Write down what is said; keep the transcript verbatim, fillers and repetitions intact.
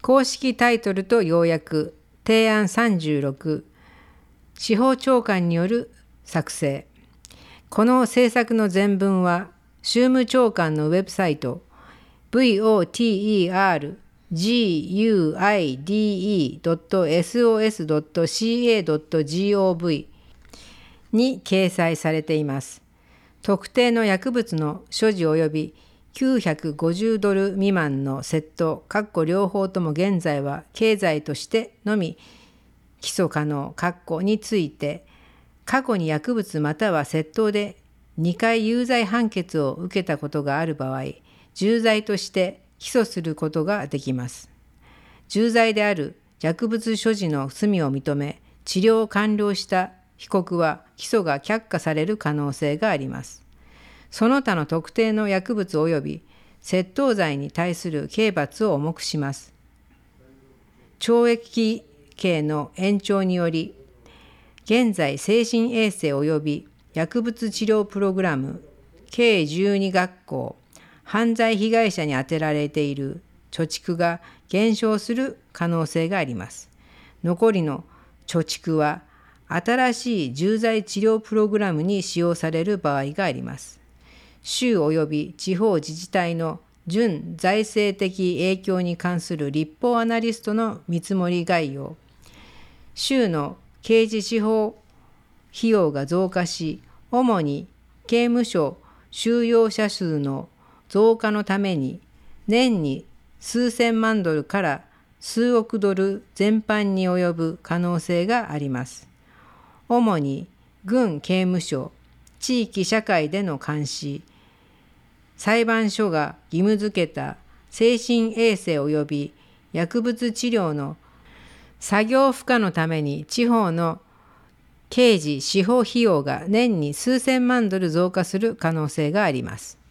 公式タイトルと要約、提案さんじゅうろく、司法長官による作成。この制作の全文は、州務長官のウェブサイト、ブイオーティーイーアールジーユーアイディーイードットエスオーエスドットシーエードットジーオーブイ に掲載されています。特定の薬物の所持及びきゅうひゃくごじゅうドル未満の窃盗、両方とも現在は経済としてのみ起訴可能、について、過去に薬物または窃盗でにかい有罪判決を受けたことがある場合、重罪として起訴することができます。重罪である薬物所持の罪を認め、治療を完了した被告は起訴が却下される可能性があります。その他の特定の薬物及び窃盗罪に対する刑罰を重くします。懲役刑の延長により、現在精神衛生及び薬物治療プログラム計じゅうに学校、犯罪被害者に充てられている貯蓄が減少する可能性があります。残りの貯蓄は新しい重罪治療プログラムに使用される場合があります。州及び地方自治体の準財政的影響に関する立法アナリストの見積もり概要。州の刑事司法費用が増加し、主に刑務所収容者数の増加のために、年に数千万ドルから数億ドル全般に及ぶ可能性があります。主に軍刑務所、地域社会での監視、裁判所が義務付けた精神衛生及び薬物治療の作業負荷のために地方の刑事司法費用が年に数千万ドル増加する可能性があります。